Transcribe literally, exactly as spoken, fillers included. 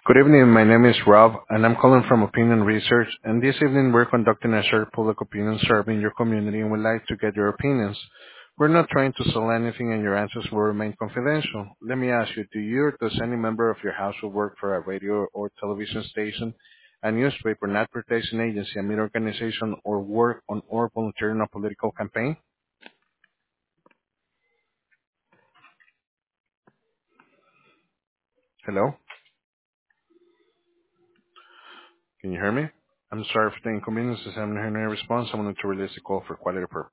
Good evening. My name is Rob, and I'm calling from Opinion Research. And this evening, we're conducting a short public opinion survey in your community, and we'd like to get your opinions. We're not trying to sell anything, and your answers will remain confidential. Let me ask you: Do you or does any member of your household work for a radio or television station, a newspaper, an advertising agency, a media organization, or work on or volunteer in a political campaign? Hello, can you hear me? I'm sorry for the inconvenience. As I'm not hearing any response, I wanted to release a call for quality purposes.